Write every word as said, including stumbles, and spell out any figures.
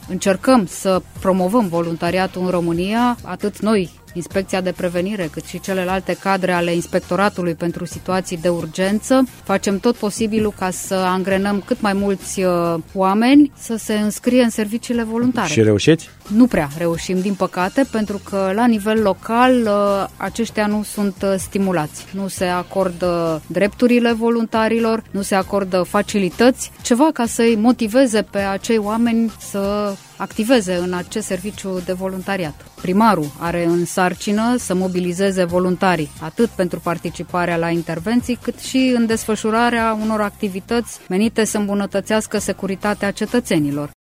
încercăm să promovăm voluntariatul în România, atât noi, Inspecția de Prevenire, cât și celelalte cadre ale Inspectoratului pentru situații de urgență, facem tot posibilul ca să angrenăm cât mai mulți uh, oameni să se înscrie în serviciile voluntare. Și reușiți? Nu prea reușim, din păcate, pentru că la nivel local uh, aceștia nu sunt uh, stimulați. Nu se acordă drepturile voluntarilor, nu se acordă facilități, ceva ca să-i motiveze pe acei oameni să activeze în acest serviciu de voluntariat. Primarul are în sarcină să mobilizeze voluntarii, atât pentru participarea la intervenții, cât și în desfășurarea unor activități menite să îmbunătățească securitatea cetățenilor.